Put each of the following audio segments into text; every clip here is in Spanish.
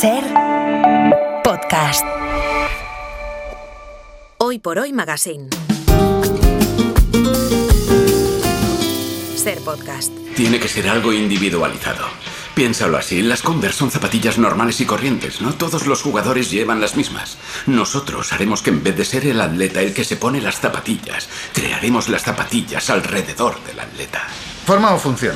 Ser podcast. Hoy por Hoy Magazine. Ser podcast. Tiene que ser algo individualizado. Piénsalo así, las Converse son zapatillas normales y corrientes, no todos los jugadores llevan las mismas. Nosotros haremos que en vez de ser el atleta el que se pone las zapatillas, crearemos las zapatillas alrededor del atleta. ¿Forma o función?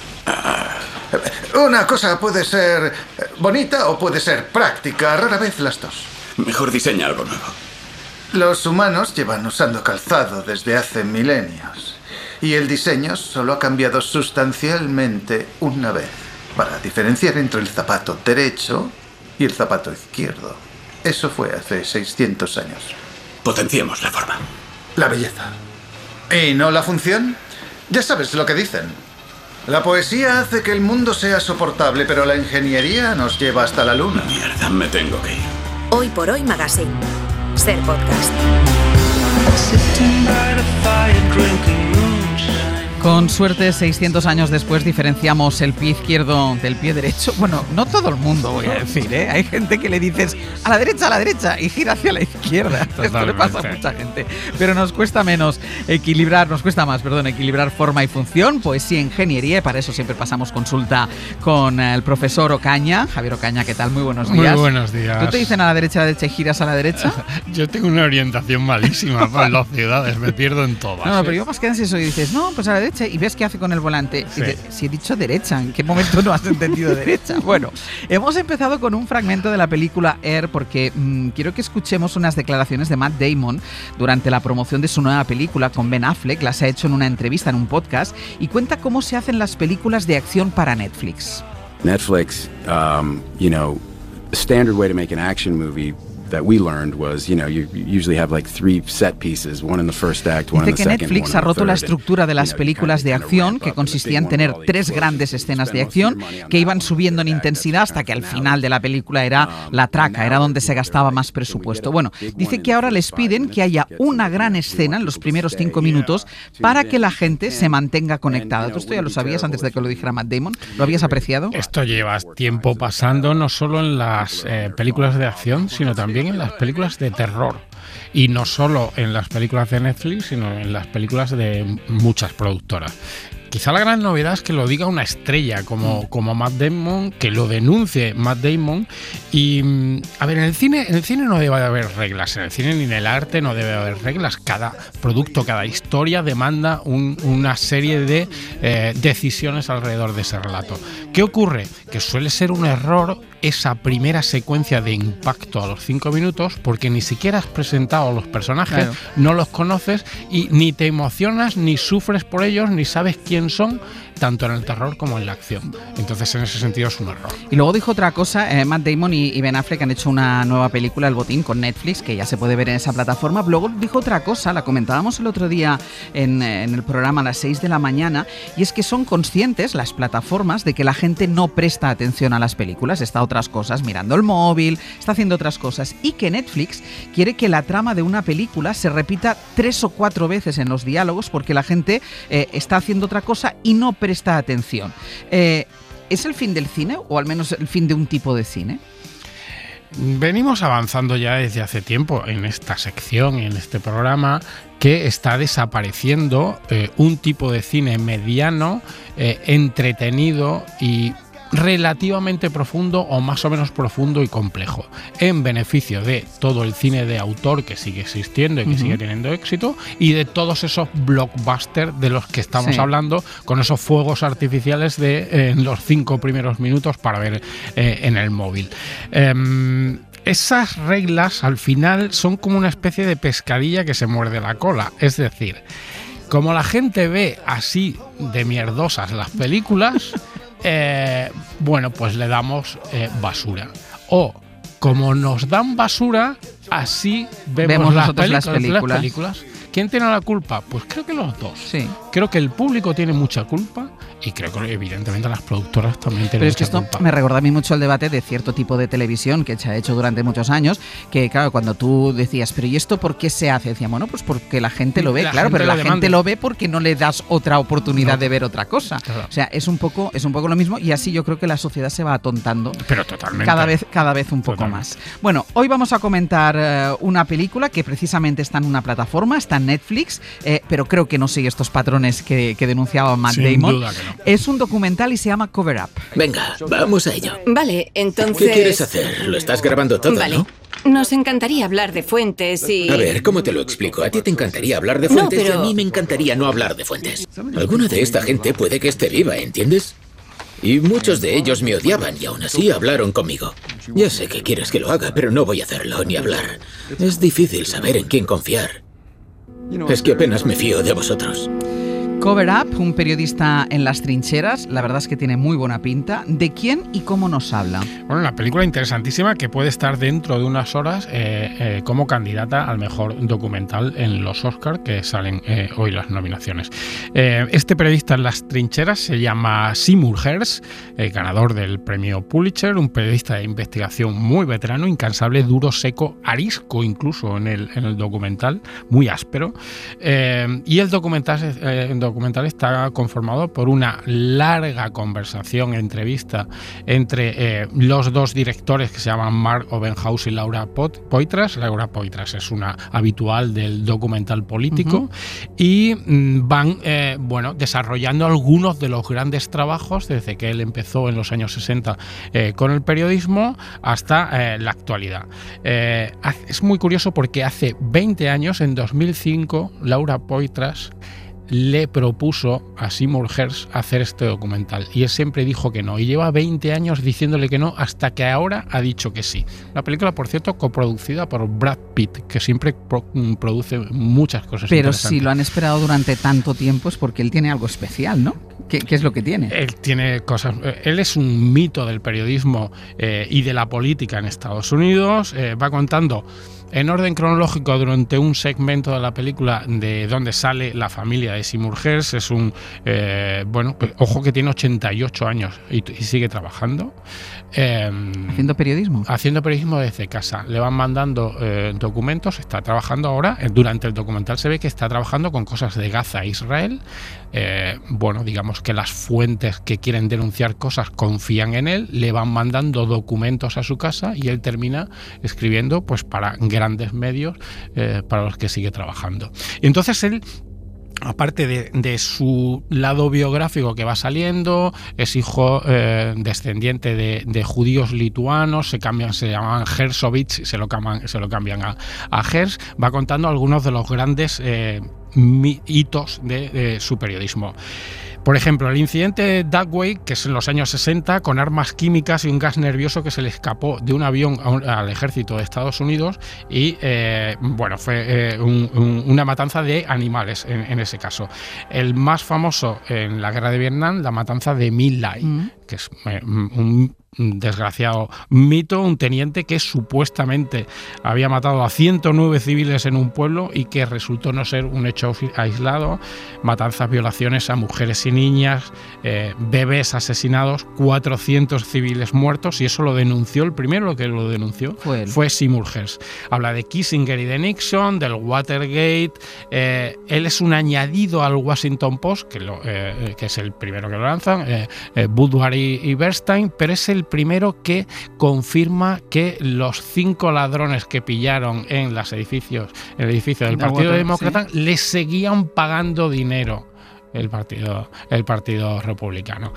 Una cosa puede ser bonita o puede ser práctica, rara vez las dos. Mejor diseña algo nuevo. Los humanos llevan usando calzado desde hace milenios y el diseño solo ha cambiado sustancialmente una vez, para diferenciar entre el zapato derecho y el zapato izquierdo. Eso fue hace 600 años. Potenciemos la forma. La belleza. ¿Y no la función? Ya sabes lo que dicen. La poesía hace que el mundo sea soportable, pero la ingeniería nos lleva hasta la luna. Mierda, me tengo que ir. Hoy por Hoy Magazine. Ser podcast. Con suerte, 600 años después diferenciamos el pie izquierdo del pie derecho. Bueno, no todo el mundo, voy a decir, ¿eh? Hay gente que le dices a la derecha y gira hacia la izquierda. Totalmente. Esto le pasa a mucha gente. Pero nos cuesta equilibrar forma y función, poesía e ingeniería. Y para eso siempre pasamos consulta con el profesor Ocaña. Javier Ocaña, ¿qué tal? Muy buenos días. Muy buenos días. ¿Tú te dicen a la derecha y giras a la derecha? Yo tengo una orientación malísima para las ciudades, me pierdo en todas. No, pero yo más que eso y dices, no, pues a la derecha, y ves qué hace con el volante. Sí. Y dices, si he dicho derecha, ¿en qué momento no has entendido derecha? Bueno, hemos empezado con un fragmento de la película Air porque quiero que escuchemos unas declaraciones de Matt Damon durante la promoción de su nueva película con Ben Affleck. Las ha hecho en una entrevista en un podcast y cuenta cómo se hacen las películas de acción para Netflix. Netflix, the standard way to make an action movie that we learned was, you usually have like 3 set pieces, one in the first act, one in the second. Dice que Netflix ha roto la estructura de las películas de acción, que consistía en tener 3 grandes escenas de acción que iban subiendo en intensidad hasta que al final de la película era la traca, era donde se gastaba más presupuesto. Bueno, dice que ahora les piden que haya una gran escena en los primeros 5 minutos para que la gente se mantenga conectada. ¿Tú esto ya lo sabías antes de que lo dijera Matt Damon? ¿Lo habías apreciado? Esto lleva tiempo pasando no solo en las películas de acción, sino también en las películas de terror. Y no solo en las películas de Netflix, sino en las películas de muchas productoras. Quizá la gran novedad es que lo diga una estrella como Matt Damon, que lo denuncie Matt Damon. Y, a ver, en el cine no debe haber reglas. En el cine ni en el arte no debe haber reglas. Cada producto, cada historia demanda una serie de decisiones alrededor de ese relato. ¿Qué ocurre? Que suele ser un error esa primera secuencia de impacto a los 5 minutos, porque ni siquiera has presentado a los personajes, claro. No los conoces y ni te emocionas, ni sufres por ellos, ni sabes quién son, tanto en el terror como en la acción. Entonces, en ese sentido es un error. Y luego dijo otra cosa, Matt Damon y Ben Affleck han hecho una nueva película, El Botín, con Netflix, que ya se puede ver en esa plataforma. Luego dijo otra cosa, la comentábamos el otro día en el programa a las 6 de la mañana, y es que son conscientes las plataformas de que la gente no presta atención a las películas, está otras cosas, mirando el móvil, está haciendo otras cosas, y que Netflix quiere que la trama de una película se repita 3 o 4 veces en los diálogos porque la gente está haciendo otra cosa y no presta atención. ¿Es el fin del cine o al menos el fin de un tipo de cine? Venimos avanzando ya desde hace tiempo en esta sección y en este programa que está desapareciendo un tipo de cine mediano, entretenido y relativamente profundo o más o menos profundo y complejo, en beneficio de todo el cine de autor que sigue existiendo y que sigue teniendo éxito, y de todos esos blockbusters de los que estamos hablando, con esos fuegos artificiales en los 5 primeros minutos para ver en el móvil. Esas reglas al final son como una especie de pescadilla que se muerde la cola, es decir, como la gente ve así de mierdosas las películas, bueno, pues le damos basura. O como nos dan basura, así vemos las películas. ¿Quién tiene la culpa? Pues creo que los dos. Sí. Creo que el público tiene mucha culpa y creo que evidentemente las productoras también tienen. Pero es que esto me recuerda a mí mucho el debate de cierto tipo de televisión que se ha hecho durante muchos años, que claro, cuando tú decías, pero ¿y esto por qué se hace? Decían, bueno, pues porque la gente lo ve, claro, pero la gente lo ve porque no le das otra oportunidad de ver otra cosa. Claro. O sea, es un poco lo mismo, y así yo creo que la sociedad se va atontando. Pero totalmente. Cada vez un poco más. Bueno, hoy vamos a comentar una película que precisamente está en una plataforma, está en Netflix, pero creo que no sigue estos patrones que denunciaba Matt Damon. Sin duda que no. Es un documental y se llama Cover Up. Venga, vamos a ello. Vale, entonces... ¿Qué quieres hacer? Lo estás grabando todo, vale. ¿no? Nos encantaría hablar de fuentes y... A ver, ¿cómo te lo explico? A ti te encantaría hablar de fuentes, y a mí me encantaría no hablar de fuentes. Alguna de esta gente puede que esté viva, ¿entiendes? Y muchos de ellos me odiaban y aún así hablaron conmigo. Ya sé que quieres que lo haga, pero no voy a hacerlo ni hablar. Es difícil saber en quién confiar. Es que apenas me fío de vosotros. Cover Up, un periodista en las trincheras, la verdad es que tiene muy buena pinta. ¿De quién y cómo nos habla? Bueno, una película interesantísima que puede estar dentro de unas horas como candidata al mejor documental en los Oscars, que salen hoy las nominaciones. Este periodista en las trincheras se llama Seymour Hersh, ganador del premio Pulitzer, un periodista de investigación muy veterano, incansable, duro, seco, arisco incluso en el documental, muy áspero. Y el documental está conformado por una larga conversación, entrevista entre los dos directores que se llaman Mark Obenhaus y Laura Poitras. Laura Poitras es una habitual del documental político, y van desarrollando algunos de los grandes trabajos desde que él empezó en los años 60 con el periodismo hasta la actualidad. Es muy curioso porque hace 20 años, en 2005, Laura Poitras le propuso a Seymour Hersh hacer este documental y él siempre dijo que no, y lleva 20 años diciéndole que no hasta que ahora ha dicho que sí. La película, por cierto, coproducida por Brad Pitt, que siempre produce muchas cosas pero interesantes. Si lo han esperado durante tanto tiempo es porque él tiene algo especial, ¿no? ¿Qué es lo que tiene? Él tiene cosas. Él es un mito del periodismo y de la política en Estados Unidos. Va contando en orden cronológico durante un segmento de la película de donde sale la familia de Seymour Hersh. Es un ojo que tiene 88 años y sigue trabajando. ¿Haciendo periodismo? Haciendo periodismo desde casa. Le van mandando documentos. Está trabajando ahora. Durante el documental se ve que está trabajando con cosas de Gaza e Israel. Digamos que las fuentes que quieren denunciar cosas confían en él, le van mandando documentos a su casa y él termina escribiendo pues para grandes medios para los que sigue trabajando. Y entonces él, aparte de su lado biográfico que va saliendo, es hijo descendiente de judíos lituanos, se llamaban Hershovitz, se lo cambian a Hersh. Va contando algunos de los grandes hitos de su periodismo. Por ejemplo, el incidente de Dugway, que es en los años 60, con armas químicas y un gas nervioso que se le escapó de un avión al ejército de Estados Unidos y fue una matanza de animales en ese caso. El más famoso en la guerra de Vietnam, la matanza de My Lai, que es un desgraciado mito, un teniente que supuestamente había matado a 109 civiles en un pueblo y que resultó no ser un hecho aislado. Matanzas, violaciones a mujeres y niñas, bebés asesinados, 400 civiles muertos, y eso lo denunció, el primero que lo denunció fue Seymour Hersh. Habla de Kissinger y de Nixon, del Watergate. Él es un añadido al Washington Post, que es el primero que lo lanzan, Woodward y Bernstein, pero es el primero que confirma que los 5 ladrones que pillaron en el edificio del Partido Demócrata les seguían pagando dinero. El partido republicano.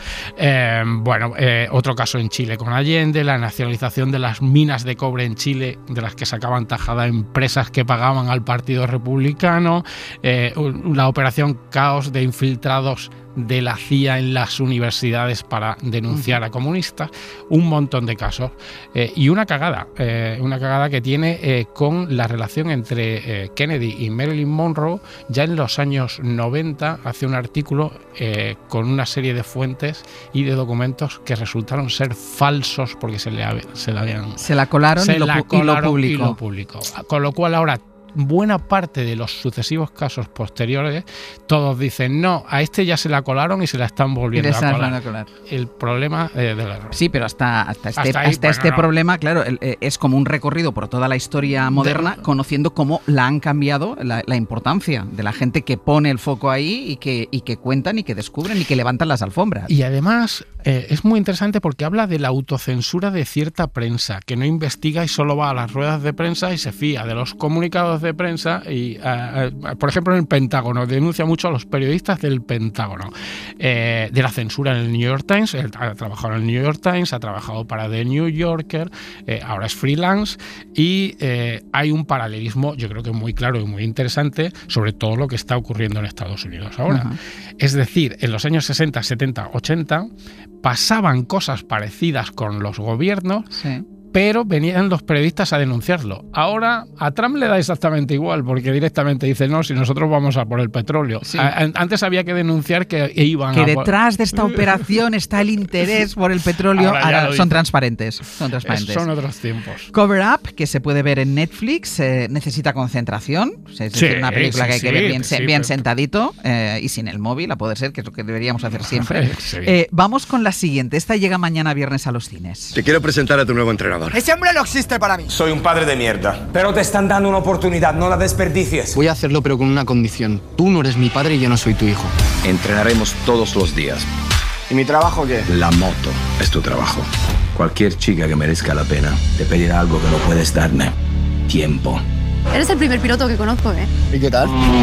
Otro caso en Chile con Allende, la nacionalización de las minas de cobre en Chile, de las que sacaban tajada empresas que pagaban al Partido Republicano, la operación Caos de infiltrados de la CIA en las universidades para denunciar a comunistas, un montón de casos, y una cagada que tiene con la relación entre Kennedy y Marilyn Monroe. Ya en los años 90 hace un artículo con una serie de fuentes y de documentos que resultaron ser falsos porque se la colaron y lo publicó. Con lo cual ahora buena parte de los sucesivos casos posteriores, todos dicen, no, a este ya se la colaron y se la están volviendo a colar. El problema del error. Sí, pero hasta este problema, claro, es como un recorrido por toda la historia moderna, conociendo cómo la han cambiado la importancia de la gente que pone el foco ahí y que cuentan y que descubren y que levantan las alfombras. Y además es muy interesante porque habla de la autocensura de cierta prensa, que no investiga y solo va a las ruedas de prensa y se fía de los comunicados de prensa y, por ejemplo, en el Pentágono, denuncia mucho a los periodistas del Pentágono, de la censura en el New York Times. Él ha trabajado en el New York Times, ha trabajado para The New Yorker, ahora es freelance y hay un paralelismo, yo creo que muy claro y muy interesante sobre todo lo que está ocurriendo en Estados Unidos ahora. Uh-huh. Es decir, en los años 60, 70, 80 pasaban cosas parecidas con los gobiernos, sí, pero venían los periodistas a denunciarlo. Ahora a Trump le da exactamente igual, porque directamente dice, no, si nosotros vamos a por el petróleo. Sí. Antes había que denunciar que iban que detrás de esta operación está el interés por el petróleo. Ahora son transparentes. Son otros tiempos. Cover Up, que se puede ver en Netflix, necesita concentración. Es decir, una película que hay que ver bien sentadito y sin el móvil, a poder ser, que es lo que deberíamos hacer siempre. Sí. Vamos con la siguiente. Esta llega mañana viernes a los cines. Te quiero presentar a tu nuevo entrenador. Ese hombre no existe para mí. Soy un padre de mierda. Pero te están dando una oportunidad, no la desperdicies. Voy a hacerlo, pero con una condición. Tú no eres mi padre y yo no soy tu hijo. Entrenaremos todos los días. ¿Y mi trabajo qué? La moto es tu trabajo. Cualquier chica que merezca la pena te pedirá algo que no puedes darme. Tiempo. Eres el primer piloto que conozco, ¿eh? ¿Y qué tal?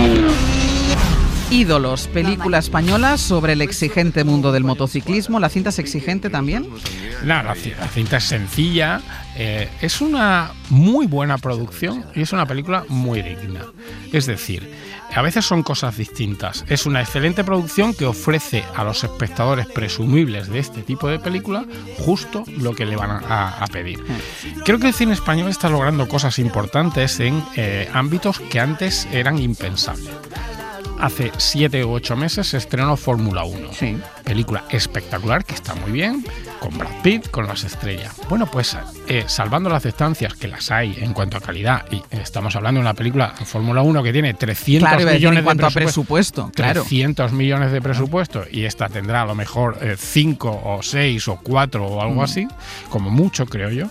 Ídolos, película española sobre el exigente mundo del motociclismo. ¿La cinta es exigente también? No, la cinta es sencilla, es una muy buena producción y es una película muy digna. Es decir, a veces son cosas distintas. Es una excelente producción que ofrece a los espectadores presumibles de este tipo de película justo lo que le van a pedir. Creo que el cine español está logrando cosas importantes en ámbitos que antes eran impensables. Hace 7 u 8 meses se estrenó Fórmula 1. Sí. Película espectacular que está muy bien, con Brad Pitt, con las estrellas. Bueno, pues salvando las distancias, que las hay en cuanto a calidad, y estamos hablando de una película Fórmula 1 que tiene 300 millones de presupuesto. 300 millones de presupuesto, y esta tendrá a lo mejor 5 o 6 o 4 o algo así, como mucho, creo yo.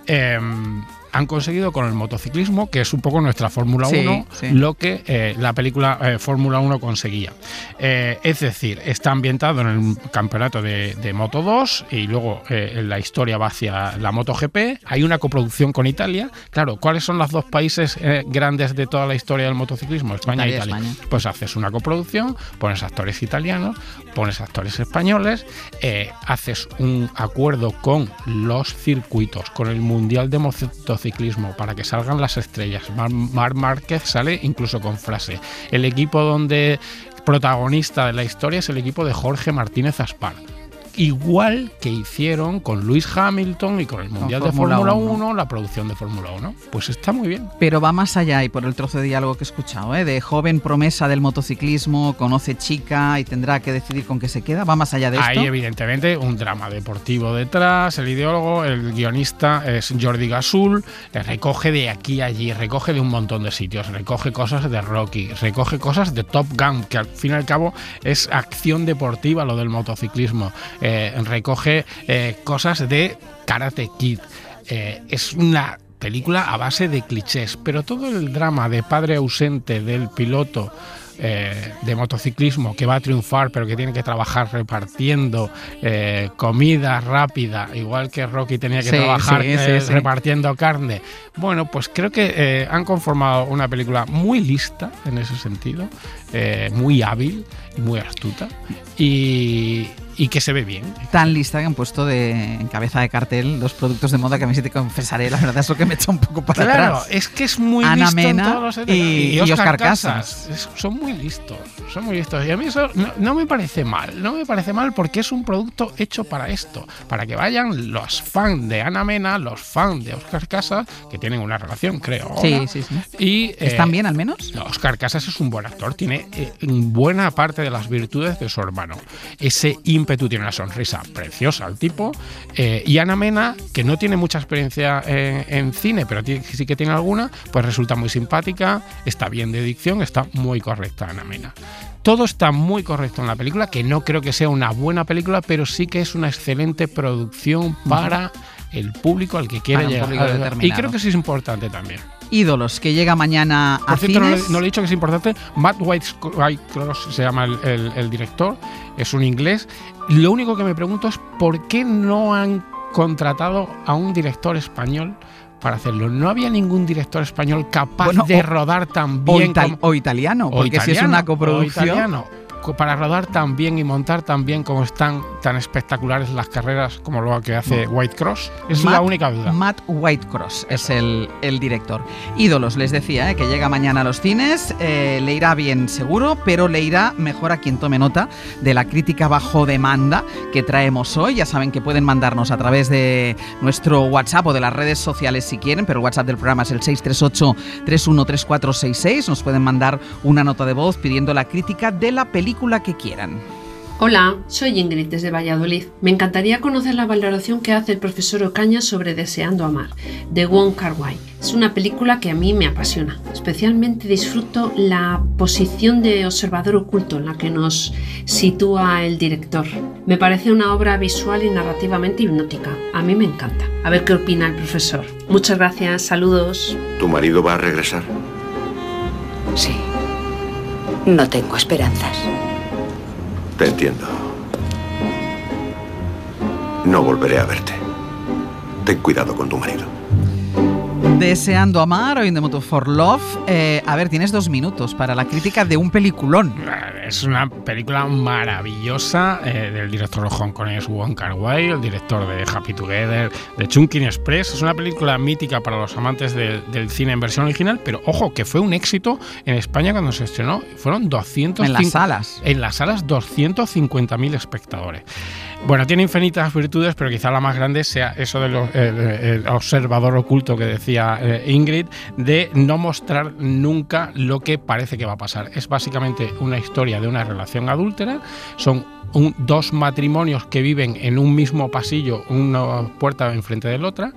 Han conseguido con el motociclismo, que es un poco nuestra Fórmula 1, lo que la película Fórmula 1 conseguía. Es decir, está ambientado en el campeonato de Moto 2 y luego la historia va hacia la MotoGP. Hay una coproducción con Italia. Claro, ¿cuáles son los dos países grandes de toda la historia del motociclismo? España e Italia. Pues haces una coproducción, pones actores italianos, pones actores españoles, haces un acuerdo con los circuitos, con el Mundial de Motociclismo, para que salgan las estrellas. Marc Márquez sale incluso con frase. El equipo protagonista de la historia es el equipo de Jorge Martínez Aspar. Igual que hicieron con Lewis Hamilton y con el Mundial de Fórmula 1, la producción de Fórmula 1. Pues está muy bien. Pero va más allá, y por el trozo de diálogo que he escuchado, de joven promesa del motociclismo, conoce chica y tendrá que decidir con qué se queda. ¿Va más allá de esto? Hay evidentemente un drama deportivo detrás. El ideólogo, el guionista es Jordi Gasul, recoge de aquí a allí, recoge de un montón de sitios, recoge cosas de Rocky, recoge cosas de Top Gun, que al fin y al cabo es acción deportiva lo del motociclismo. Recoge cosas de Karate Kid. Es una película a base de clichés, pero todo el drama de padre ausente del piloto de motociclismo que va a triunfar pero que tiene que trabajar repartiendo comida rápida, igual que Rocky tenía que trabajar repartiendo carne. Bueno, pues creo que han conformado una película muy lista en ese sentido, muy hábil, muy astuta y que se ve bien. Tan lista que han puesto en cabeza de cartel dos productos de moda que a mí sí te confesaré, la verdad es lo que me echa un poco para atrás. Claro, es que es muy Ana listo Mena en todos los y Óscar Casas. Son muy listos. Y a mí eso no me parece mal. No me parece mal porque es un producto hecho para esto. Para que vayan los fans de Ana Mena, los fans de Óscar Casas, que tienen una relación, creo. Sí. Y, ¿están bien al menos? Óscar Casas es un buen actor. Tiene buena parte de las virtudes de su hermano. Ese ímpetu, tiene una sonrisa preciosa el tipo. Y Ana Mena, que no tiene mucha experiencia en cine, pero sí que tiene alguna, pues resulta muy simpática, está bien de dicción, está muy correcta Ana Mena. Todo está muy correcto en la película, que no creo que sea una buena película, pero sí que es una excelente producción para el público al que quiere llegar. Y creo que sí es importante también. Ídolos, que llega mañana a cines. Por cierto, no le he dicho que es importante. Matt Whitecross se llama el director, es un inglés. Lo único que me pregunto es por qué no han contratado a un director español para hacerlo. No había ningún director español capaz de rodar tan bien o italiano, porque si es una coproducción, para rodar tan bien y montar tan bien como están tan espectaculares las carreras como lo que hace Whitecross. Es la única duda. Matt Whitecross es el director. Ídolos, les decía, que llega mañana a los cines, le irá bien seguro, pero le irá mejor a quien tome nota de la crítica bajo demanda que traemos hoy. Ya saben que pueden mandarnos a través de nuestro WhatsApp o de las redes sociales si quieren, pero el WhatsApp del programa es el 638-313466. Nos pueden mandar una nota de voz pidiendo la crítica de la película que quieran. Hola, soy Ingrid desde Valladolid. Me encantaría conocer la valoración que hace el profesor Ocaña sobre Deseando amar, de Wong Kar-wai. Es una película que a mí me apasiona. Especialmente disfruto la posición de observador oculto en la que nos sitúa el director. Me parece una obra visual y narrativamente hipnótica. A mí me encanta. A ver qué opina el profesor. Muchas gracias, saludos. ¿Tu marido va a regresar? Sí. No tengo esperanzas. Te entiendo. No volveré a verte. Ten cuidado con tu marido. Deseando amar o In the Mood for Love. A ver, tienes 2 minutos para la crítica de un peliculón. Es una película maravillosa del director hongkonés Wong Kar-wai, el director de Happy Together, de Chungking Express. Es una película mítica para los amantes del cine en versión original, pero ojo, que fue un éxito en España cuando se estrenó. Fueron 200 en las salas. En las salas 250.000 espectadores. Bueno, tiene infinitas virtudes, pero quizá la más grande sea eso del observador oculto que decía Ingrid, de no mostrar nunca lo que parece que va a pasar. Es básicamente una historia de una relación adúltera. Son 2 matrimonios que viven en un mismo pasillo, una puerta enfrente de la otra.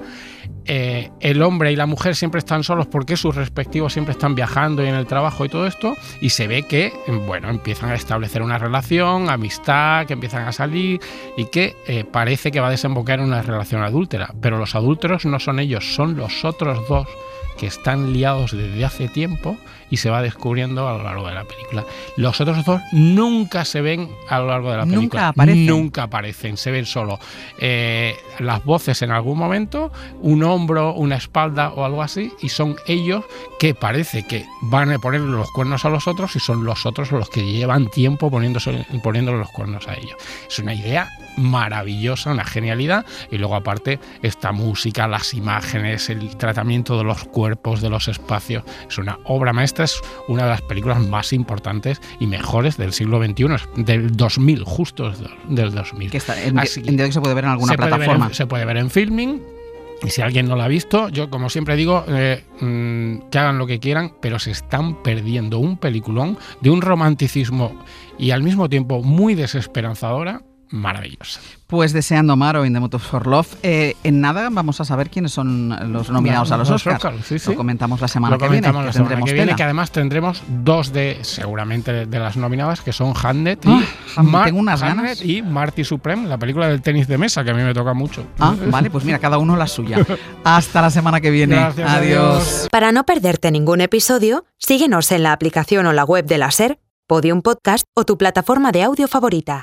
El hombre y la mujer siempre están solos porque sus respectivos siempre están viajando y en el trabajo y todo esto, y se ve que, bueno, empiezan a establecer una relación, amistad, que empiezan a salir y que parece que va a desembocar en una relación adúltera, pero los adúlteros no son ellos, son los otros 2 que están liados desde hace tiempo y se va descubriendo a lo largo de la película. Los otros 2 nunca se ven a lo largo de la película. Nunca aparecen, se ven solo las voces en algún momento, un hombro, una espalda o algo así, y son ellos que parece que van a ponerle los cuernos a los otros y son los otros los que llevan tiempo poniéndole los cuernos a ellos. Es una idea maravillosa, una genialidad, y luego aparte esta música, las imágenes, el tratamiento de los cuerpos, de los espacios, es una obra maestra, es una de las películas más importantes y mejores del siglo XXI, del 2000, justo del 2000. Que está, entiendo que se puede ver en alguna plataforma. Se puede ver en Filming. Y si alguien no la ha visto, yo como siempre digo, que hagan lo que quieran, pero se están perdiendo un peliculón de un romanticismo y al mismo tiempo muy desesperanzadora, maravillosa. Pues Deseando amar o In the Mood for Love. En nada vamos a saber quiénes son los nominados a los Oscars. Sí. Lo comentamos la semana que viene. Que además tendremos 2 seguramente de las nominadas, que son Hamnet tengo unas ganas. Y Marty Supreme, la película del tenis de mesa, que a mí me toca mucho. Vale, pues mira, cada uno la suya. Hasta la semana que viene. Gracias, adiós. Para no perderte ningún episodio, síguenos en la aplicación o la web de la SER, Podium Podcast o tu plataforma de audio favorita.